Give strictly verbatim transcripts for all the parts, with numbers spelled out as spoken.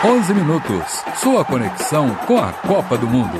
onze minutos, sua conexão com a Copa do Mundo.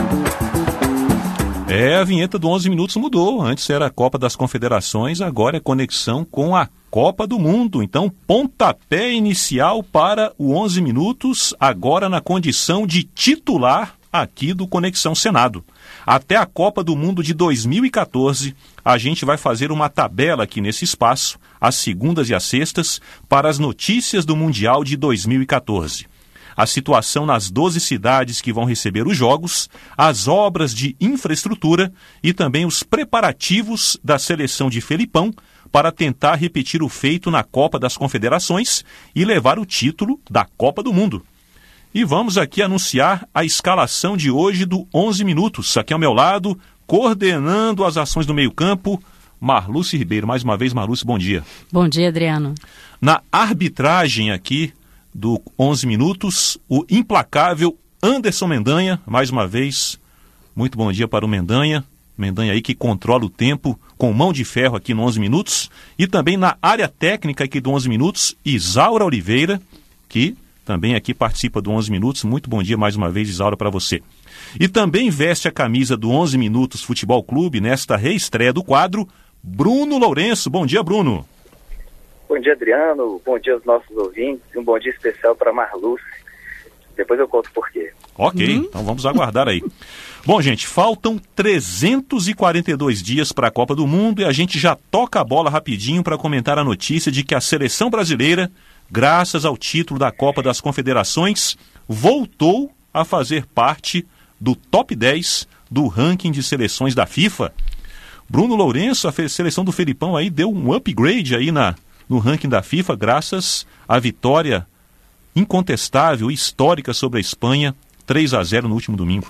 É, a vinheta do onze minutos mudou. Antes era a Copa das Confederações, agora é conexão com a Copa do Mundo. Então, pontapé inicial para o onze minutos, agora na condição de titular aqui do Conexão Senado. Até a Copa do Mundo de dois mil e catorze, a gente vai fazer uma tabela aqui nesse espaço, às segundas e às sextas, para as notícias do Mundial de dois mil e catorze. A situação nas doze cidades que vão receber os Jogos, as obras de infraestrutura e também os preparativos da seleção de Felipão para tentar repetir o feito na Copa das Confederações e levar o título da Copa do Mundo. E vamos aqui anunciar a escalação de hoje do onze minutos. Aqui ao meu lado, coordenando as ações do meio-campo, Marluce Ribeiro. Mais uma vez, Marluce, bom dia. Bom dia, Adriano. Na arbitragem aqui do onze minutos, o implacável Anderson Mendanha. Mais uma vez, muito bom dia para o Mendanha. Mendanha aí que controla o tempo com mão de ferro aqui no onze minutos. E também na área técnica aqui do onze minutos, Isaura Oliveira, que também aqui participa do onze minutos. Muito bom dia mais uma vez, Isaura, para você. E também veste a camisa do onze minutos Futebol Clube nesta reestreia do quadro, Bruno Lourenço. Bom dia, Bruno. Bom dia, Adriano. Bom dia aos nossos ouvintes. E um bom dia especial para Marluce. Depois eu conto por quê. Ok, uhum. Então vamos aguardar aí. Bom, gente, faltam trezentos e quarenta e dois dias para a Copa do Mundo e a gente já toca a bola rapidinho para comentar a notícia de que a seleção brasileira, graças ao título da Copa das Confederações, voltou a fazer parte do top dez do ranking de seleções da FIFA. Bruno Lourenço, a seleção do Felipão aí deu um upgrade aí na, no ranking da FIFA, graças à vitória incontestável e histórica sobre a Espanha, três a zero no último domingo.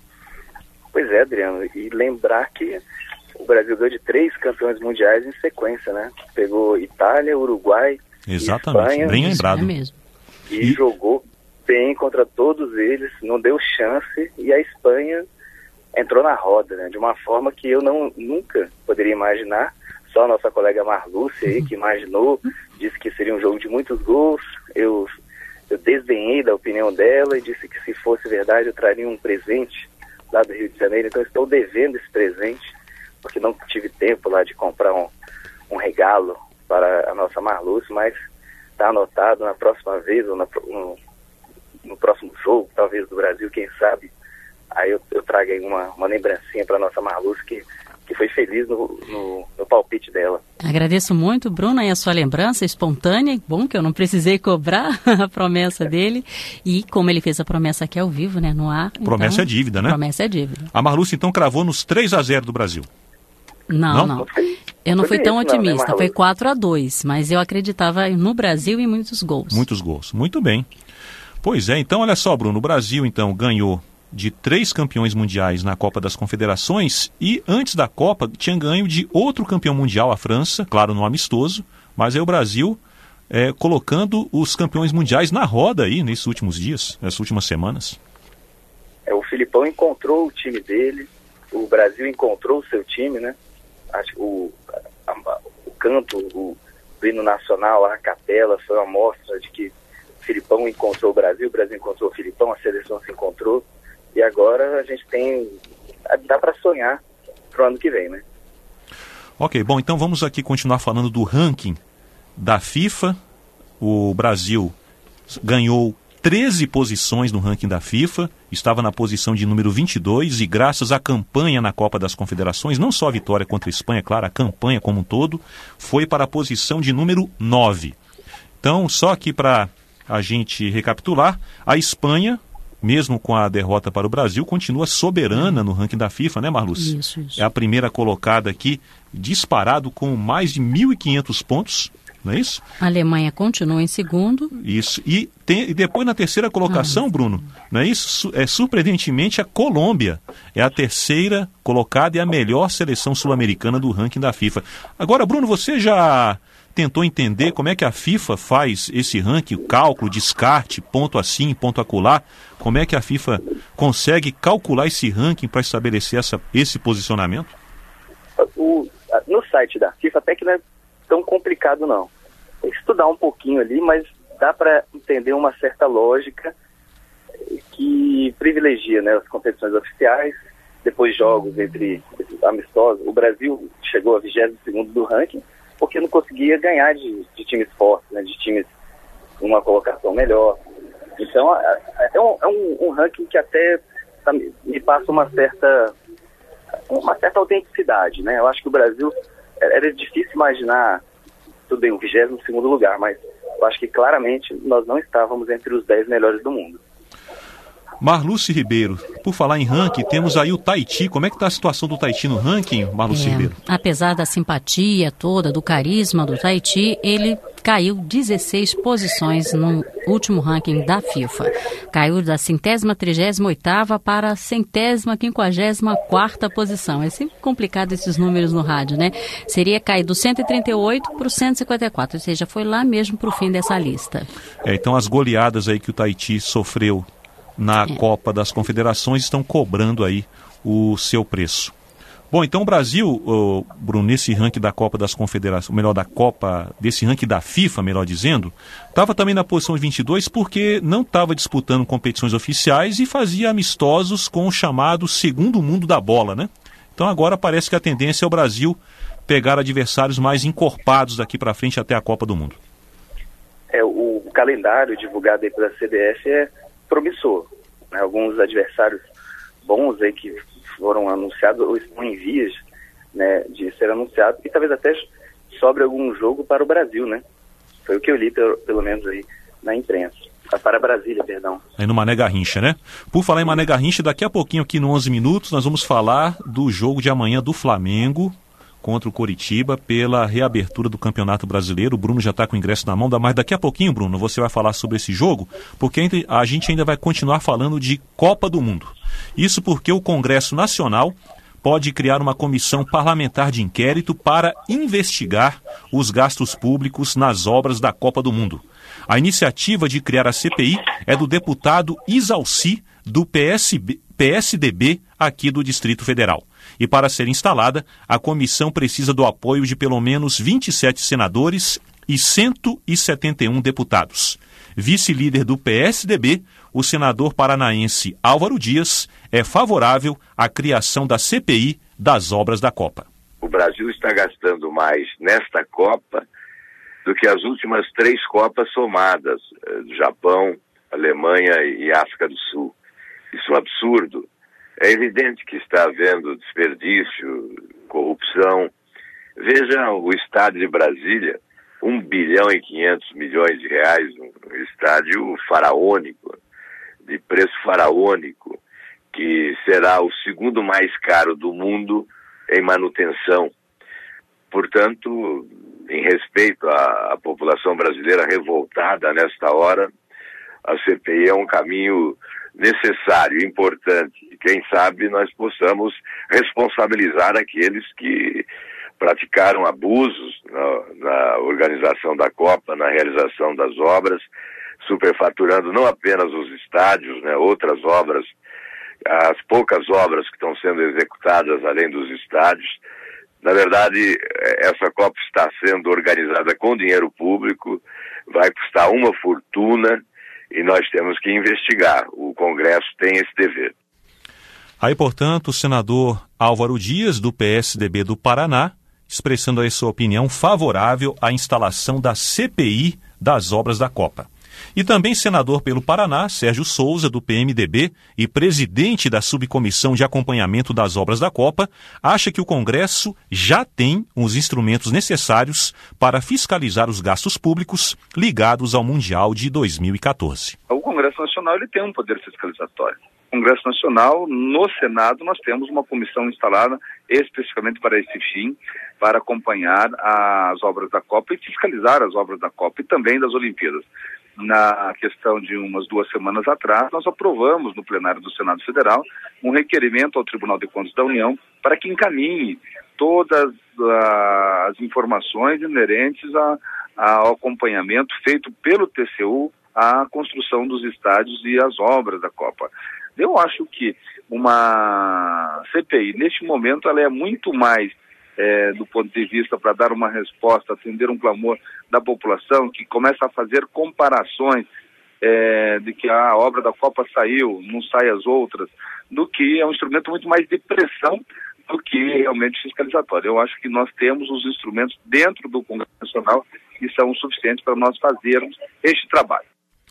Pois é, Adriano, e lembrar que o Brasil ganhou de três campeões mundiais em sequência, né? Pegou Itália, Uruguai, exatamente, Espanha, bem lembrado. É mesmo. E, e jogou bem contra todos eles, não deu chance, e a Espanha entrou na roda, né? De uma forma que eu não, nunca poderia imaginar. Só a nossa colega Marluce aí que imaginou, disse que seria um jogo de muitos gols. Eu, eu desdenhei da opinião dela e disse que se fosse verdade eu traria um presente lá do Rio de Janeiro. Então estou devendo esse presente, porque não tive tempo lá de comprar um, um regalo para a nossa Marluce, mas está anotado na próxima vez, ou na, no, no próximo jogo, talvez do Brasil, quem sabe, aí eu, eu trago aí uma, uma lembrancinha para a nossa Marluce, que, que foi feliz no, no, no palpite dela. Agradeço muito, Bruno, aí a sua lembrança espontânea, bom que eu não precisei cobrar a promessa dele, e como ele fez a promessa aqui ao vivo, né, no ar. Promessa então, é dívida, né? Promessa é dívida. A Marluce então cravou nos três a zero do Brasil. Não, Não? não. Eu não Foi fui tão isso, não, né, otimista, Marluce? foi quatro a dois, mas eu acreditava no Brasil em muitos gols. Muitos gols, muito bem. Pois é, então olha só, Bruno, o Brasil então ganhou de três campeões mundiais na Copa das Confederações e antes da Copa tinha ganho de outro campeão mundial, a França, claro, no amistoso, mas aí o Brasil é, colocando os campeões mundiais na roda aí nesses últimos dias, nessas últimas semanas. É, o Felipão encontrou o time dele, o Brasil encontrou o seu time, né? Acho que o, a, o canto, o, o hino nacional, a capela, foi uma mostra de que o Felipão encontrou o Brasil, o Brasil encontrou o Felipão, a seleção se encontrou. E agora a gente tem, dá para sonhar pro ano que vem, né? Ok, bom, então vamos aqui continuar falando do ranking da FIFA. O Brasil ganhou treze posições no ranking da FIFA, estava na posição de número vinte e dois e graças à campanha na Copa das Confederações, não só a vitória contra a Espanha, claro, a campanha como um todo, foi para a posição de número nove. Então, só aqui para a gente recapitular, a Espanha, mesmo com a derrota para o Brasil, continua soberana no ranking da FIFA, né, Marluce? Isso, isso. É a primeira colocada aqui, disparado com mais de mil e quinhentos pontos, não é isso? A Alemanha continua em segundo. Isso. E, tem, e depois na terceira colocação, ah. Bruno, não é isso? É, surpreendentemente, a Colômbia é a terceira colocada e a melhor seleção sul-americana do ranking da FIFA. Agora, Bruno, você já tentou entender como é que a FIFA faz esse ranking, cálculo, descarte, ponto assim, ponto acolá? Como é que a FIFA consegue calcular esse ranking para estabelecer essa, esse posicionamento? O, no site da FIFA até que não é tão complicado não. Tem que estudar um pouquinho ali, mas dá para entender uma certa lógica que privilegia, né, as competições oficiais, depois jogos entre amistosos. O Brasil chegou a vigésimo segundo do ranking porque não conseguia ganhar de, de times fortes, né, de times com uma colocação melhor. Então, é um, é um, um ranking que até tá, me passa uma certa, uma certa autenticidade, né? Eu acho que o Brasil, era difícil imaginar, tudo bem, o vigésimo segundo lugar, mas eu acho que claramente nós não estávamos entre os dez melhores do mundo. Marluce Ribeiro, por falar em ranking, temos aí o Tahiti. Como é que está a situação do Tahiti no ranking, Marluce é, Ribeiro? Apesar da simpatia toda, do carisma do Tahiti, ele caiu dezesseis posições no último ranking da FIFA. Caiu da centésima trigésima oitava para a centésima quinquagésima quarta posição. É sempre complicado esses números no rádio, né? Seria cair do cento e trinta e oito para o cento e cinquenta e quatro, ou seja, foi lá mesmo para o fim dessa lista. É, então as goleadas aí que o Tahiti sofreu na é. Copa das Confederações estão cobrando aí o seu preço. Bom, então o Brasil, oh, Bruno, nesse ranking da Copa das Confederações, melhor da Copa, desse ranking da FIFA, melhor dizendo, estava também na posição vinte e dois porque não estava disputando competições oficiais e fazia amistosos com o chamado segundo mundo da bola, né? Então agora parece que a tendência é o Brasil pegar adversários mais encorpados daqui para frente até a Copa do Mundo. É, o calendário divulgado aí pela C B F é promissor, né? Alguns adversários bons aí que foram anunciados ou estão em vias, né, de ser anunciados, e talvez até sobre algum jogo para o Brasil, né? Foi o que eu li, pelo, pelo menos aí na imprensa. Para Brasília, perdão. Aí no Mané Garrincha, né? Por falar em Mané Garrincha, daqui a pouquinho aqui no onze minutos nós vamos falar do jogo de amanhã do Flamengo contra o Coritiba pela reabertura do Campeonato Brasileiro. O Bruno já está com o ingresso na mão, mas daqui a pouquinho, Bruno, você vai falar sobre esse jogo, porque a gente ainda vai continuar falando de Copa do Mundo. Isso porque o Congresso Nacional pode criar uma comissão parlamentar de inquérito para investigar os gastos públicos nas obras da Copa do Mundo. A iniciativa de criar a C P I é do deputado Isalci, do P S B, P S D B, aqui do Distrito Federal. E para ser instalada, a comissão precisa do apoio de pelo menos vinte e sete senadores e cento e setenta e um deputados. Vice-líder do P S D B, o senador paranaense Álvaro Dias, é favorável à criação da C P I das obras da Copa. O Brasil está gastando mais nesta Copa do que as últimas três Copas somadas, do Japão, Alemanha e África do Sul. Isso é um absurdo. É evidente que está havendo desperdício, corrupção. Veja o estádio de Brasília, um bilhão e quinhentos milhões de reais, um estádio faraônico, de preço faraônico, que será o segundo mais caro do mundo em manutenção. Portanto, em respeito à, à população brasileira revoltada nesta hora, a C P I é um caminho necessário, importante. E quem sabe nós possamos responsabilizar aqueles que praticaram abusos na, na organização da Copa, na realização das obras, superfaturando não apenas os estádios, né, outras obras, as poucas obras que estão sendo executadas além dos estádios. Na verdade, essa Copa está sendo organizada com dinheiro público, vai custar uma fortuna e nós temos que investigar. O Congresso tem esse dever. Aí, portanto, o senador Álvaro Dias, do P S D B do Paraná, expressando aí sua opinião favorável à instalação da C P I das obras da Copa. E também senador pelo Paraná, Sérgio Souza, do P M D B e presidente da subcomissão de acompanhamento das obras da Copa, acha que o Congresso já tem os instrumentos necessários para fiscalizar os gastos públicos ligados ao Mundial de dois mil e quatorze. O Congresso Nacional ele tem um poder fiscalizatório. O Congresso Nacional, no Senado, nós temos uma comissão instalada especificamente para esse fim, para acompanhar as obras da Copa e fiscalizar as obras da Copa e também das Olimpíadas. Na questão de umas duas semanas atrás, nós aprovamos no plenário do Senado Federal um requerimento ao Tribunal de Contas da União para que encaminhe todas uh, as informações inerentes a, a, ao acompanhamento feito pelo T C U à construção dos estádios e às obras da Copa. Eu acho que uma C P I, neste momento, ela é muito mais é, do ponto de vista para dar uma resposta, atender um clamor da população, que começa a fazer comparações é, de que a obra da Copa saiu, não sai as outras, do que é um instrumento muito mais de pressão do que realmente fiscalizatório. Eu acho que nós temos os instrumentos dentro do Congresso Nacional que são suficientes para nós fazermos este trabalho.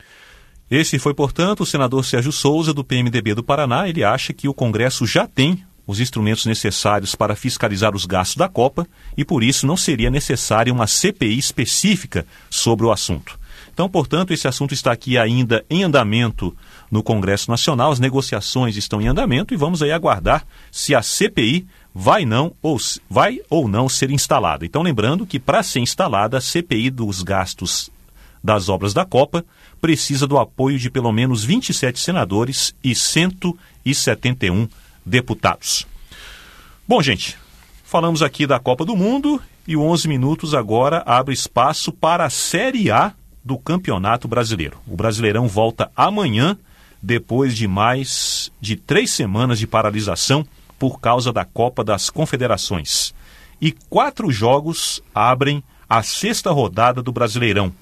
Esse foi, portanto, o senador Sérgio Souza, do P M D B do Paraná. Ele acha que o Congresso já tem os instrumentos necessários para fiscalizar os gastos da Copa e, por isso, não seria necessária uma C P I específica sobre o assunto. Então, portanto, esse assunto está aqui ainda em andamento no Congresso Nacional, as negociações estão em andamento e vamos aí aguardar se a C P I vai, não, ou, vai ou não ser instalada. Então, lembrando que para ser instalada, a C P I dos gastos das obras da Copa precisa do apoio de pelo menos vinte e sete senadores e cento e setenta e um deputados. Bom, gente, falamos aqui da Copa do Mundo e o onze minutos agora abre espaço para a Série A do Campeonato Brasileiro. O Brasileirão volta amanhã, depois de mais de três semanas de paralisação por causa da Copa das Confederações. E quatro jogos abrem a sexta rodada do Brasileirão.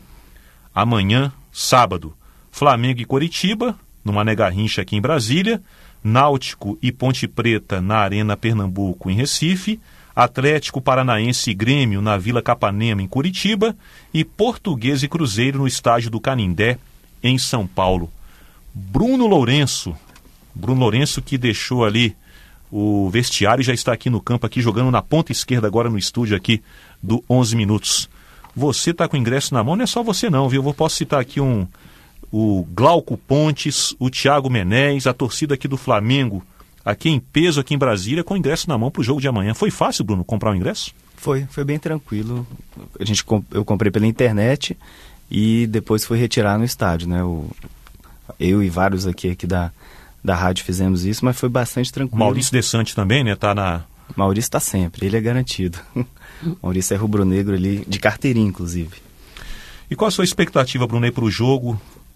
Amanhã, sábado, Flamengo e Coritiba, no Mané Garrincha aqui em Brasília, Náutico e Ponte Preta na Arena Pernambuco em Recife, Atlético Paranaense e Grêmio na Vila Capanema em Curitiba e Portuguesa e Cruzeiro no estádio do Canindé em São Paulo. Bruno Lourenço, Bruno Lourenço que deixou ali o vestiário e já está aqui no campo, aqui jogando na ponta esquerda agora no estúdio aqui do onze minutos. Você está com o ingresso na mão, não é só você não, viu? Eu posso citar aqui um, o Glauco Pontes, o Thiago Menéz, a torcida aqui do Flamengo, aqui em peso, aqui em Brasília, com o ingresso na mão para o jogo de amanhã. Foi fácil, Bruno, comprar o ingresso? Foi, foi bem tranquilo. A gente, eu comprei pela internet e depois fui retirar no estádio, né? O, eu e vários aqui, aqui da, da rádio fizemos isso, mas foi bastante tranquilo. Maurício Desante também, né? Tá na... Maurício está sempre, ele é garantido. Maurício é rubro-negro ali, de carteirinha, inclusive. E qual a sua expectativa, Bruno, para o jogo?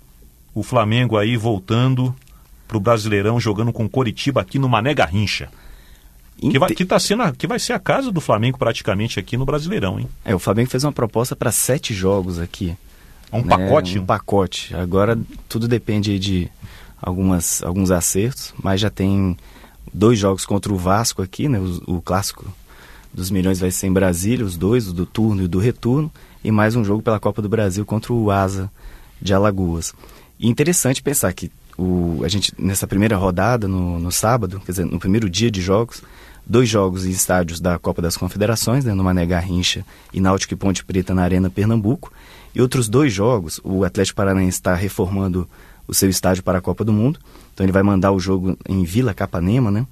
O Flamengo aí voltando para o Brasileirão, jogando com Coritiba aqui no Mané Garrincha. Inte... Que, vai, que, tá sendo a, que vai ser a casa do Flamengo praticamente aqui no Brasileirão, hein? É, o Flamengo fez uma proposta para sete jogos aqui. Um né? pacote? Um pacote. Agora tudo depende de algumas, alguns acertos, mas já tem dois jogos contra o Vasco aqui, né? O, o clássico dos milhões vai ser em Brasília, os dois, o do turno e o do retorno, e mais um jogo pela Copa do Brasil contra o Asa de Alagoas. E interessante pensar que o, a gente, nessa primeira rodada, no, no sábado, quer dizer, no primeiro dia de jogos, dois jogos em estádios da Copa das Confederações, né, no Mané Garrincha e Náutico e Ponte Preta na Arena Pernambuco, e outros dois jogos, o Atlético Paranaense está reformando o seu estádio para a Copa do Mundo, então ele vai mandar o jogo em Vila Capanema, né,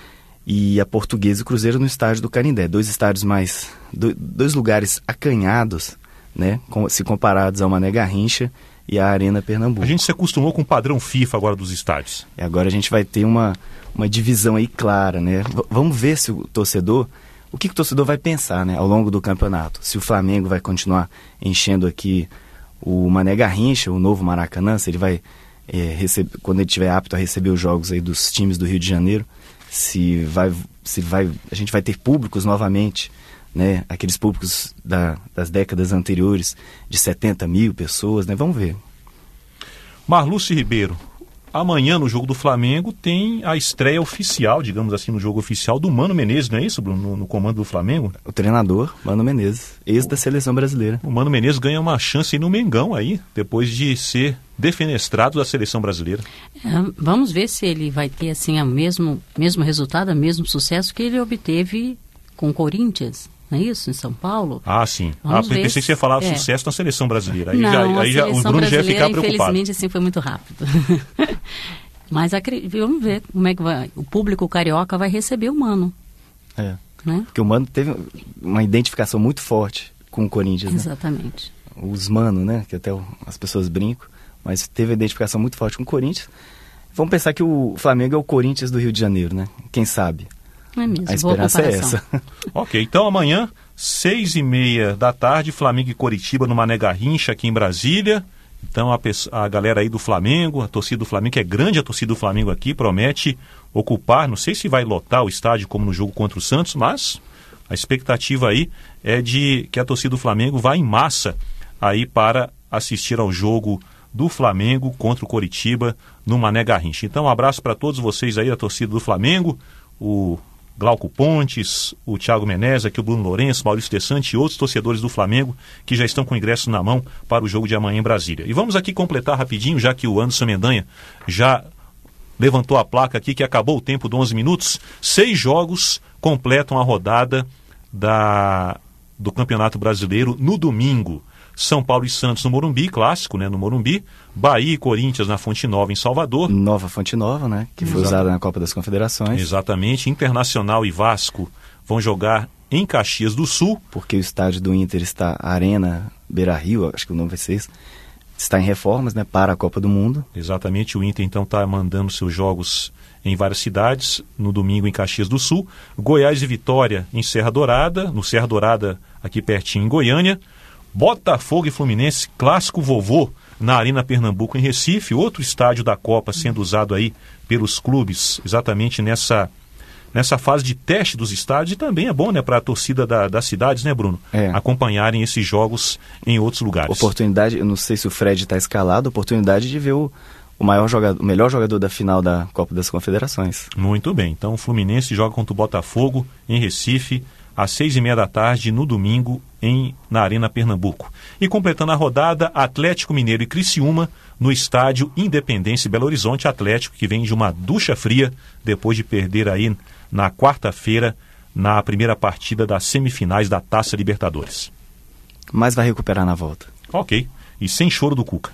e a Portuguesa e o Cruzeiro no estádio do Canindé, dois estádios mais, do, dois lugares acanhados, né, com, se comparados ao Mané Garrincha e a Arena Pernambuco. A gente se acostumou com o padrão FIFA agora dos estádios. E agora a gente vai ter uma, uma divisão aí clara, né? V- vamos ver se o torcedor, o que, que o torcedor vai pensar, né, ao longo do campeonato. Se o Flamengo vai continuar enchendo aqui o Mané Garrincha, o novo Maracanã, se ele vai, é, receber, quando ele estiver apto a receber os jogos aí dos times do Rio de Janeiro, se vai, se vai, a gente vai ter públicos novamente, né, aqueles públicos da, das décadas anteriores, de setenta mil pessoas, né? Vamos ver. Marlúcio Ribeiro, amanhã no jogo do Flamengo tem a estreia oficial, digamos assim, no jogo oficial do Mano Menezes, não é isso, Bruno, no, no comando do Flamengo? O treinador, Mano Menezes, ex da seleção brasileira. O Mano Menezes ganha uma chance no Mengão aí, depois de ser defenestrado da seleção brasileira. É, vamos ver se ele vai ter assim o mesmo, mesmo resultado, o mesmo sucesso que ele obteve com o Corinthians. Não é isso? Em São Paulo? Ah, sim. Ah, pensei que você ia falar é. sucesso na seleção brasileira. Aí, não, já, aí já, o Bruno já ia ficar preocupado. Infelizmente, assim, foi muito rápido. Mas acredito, vamos ver como é que vai, o público carioca vai receber o Mano. É. Né? Porque o Mano teve uma identificação muito forte com o Corinthians. Exatamente. Né? Os Mano, né? Que até o, as pessoas brincam. Mas teve uma identificação muito forte com o Corinthians. Vamos pensar que o Flamengo é o Corinthians do Rio de Janeiro, né? Quem sabe? É mesmo, a esperança é essa. Ok, então amanhã, seis e meia da tarde, Flamengo e Coritiba no Mané Garrincha, aqui em Brasília. Então a, a galera aí do Flamengo, a torcida do Flamengo, que é grande a torcida do Flamengo aqui, promete ocupar, não sei se vai lotar o estádio como no jogo contra o Santos, mas A expectativa aí é de que a torcida do Flamengo vá em massa aí para assistir ao jogo do Flamengo contra o Coritiba no Mané Garrincha. Então, um abraço para todos vocês aí, a torcida do Flamengo, o Glauco Pontes, o Thiago Menezes, aqui o Bruno Lourenço, Maurício Tessante e outros torcedores do Flamengo que já estão com ingressos na mão para o jogo de amanhã em Brasília. E vamos aqui completar rapidinho, já que o Anderson Mendanha já levantou a placa aqui que acabou o tempo de onze minutos. Seis jogos completam a rodada da, do Campeonato Brasileiro no domingo. São Paulo e Santos no Morumbi, clássico, né, no Morumbi. Bahia e Corinthians na Fonte Nova, em Salvador. Nova Fonte Nova, né, que foi usada na Copa das Confederações. Exatamente. Internacional e Vasco vão jogar em Caxias do Sul. Porque o estádio do Inter está, Arena Beira-Rio, acho que o nome vai ser esse, está em reformas, né, para a Copa do Mundo. Exatamente. O Inter, então, está mandando seus jogos em várias cidades, no domingo em Caxias do Sul. Goiás e Vitória em Serra Dourada, no Serra Dourada, aqui pertinho em Goiânia. Botafogo e Fluminense, clássico vovô, na Arena Pernambuco, em Recife, outro estádio da Copa sendo usado aí pelos clubes, exatamente nessa, nessa fase de teste dos estádios, e também é bom, né, para a torcida da, das cidades, né, Bruno, é. acompanharem esses jogos em outros lugares. Oportunidade, eu não sei se o Fred está escalado, oportunidade de ver o, o, maior jogador, o melhor jogador da final da Copa das Confederações. Muito bem, então o Fluminense joga contra o Botafogo em Recife, às seis e meia da tarde, no domingo, em, na Arena Pernambuco. E completando a rodada, Atlético Mineiro e Criciúma, no estádio Independência Belo Horizonte. Atlético que vem de uma ducha fria, depois de perder aí na quarta-feira, na primeira partida das semifinais da Taça Libertadores. Mas vai recuperar na volta. Ok, e sem choro do Cuca.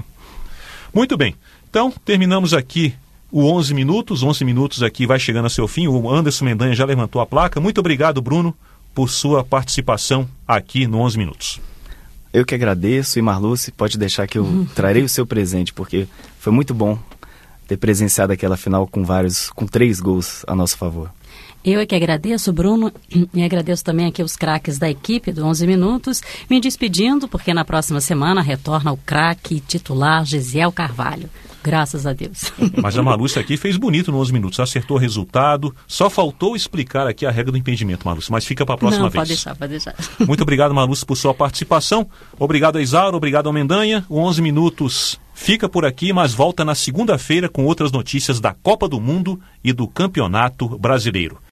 Muito bem, então terminamos aqui o onze minutos, onze minutos aqui vai chegando a seu fim. O Anderson Mendanha já levantou a placa. Muito obrigado, Bruno, por sua participação aqui no onze minutos. Eu que agradeço, e Marluce, pode deixar que eu trarei o seu presente, porque foi muito bom ter presenciado aquela final com vários, com três gols a nosso favor. Eu é que agradeço, Bruno, e agradeço também aqui os craques da equipe do onze minutos, me despedindo, porque na próxima semana retorna o craque titular Gesiel Carvalho. Graças a Deus. Mas a Marluce aqui fez bonito no onze minutos, acertou o resultado, só faltou explicar aqui a regra do impedimento, Marluce, mas fica para a próxima Não, vez. pode deixar, pode deixar. Muito obrigado, Marluce, por sua participação. Obrigado a Isauro, obrigado ao Mendanha. O onze minutos fica por aqui, mas volta na segunda-feira com outras notícias da Copa do Mundo e do Campeonato Brasileiro.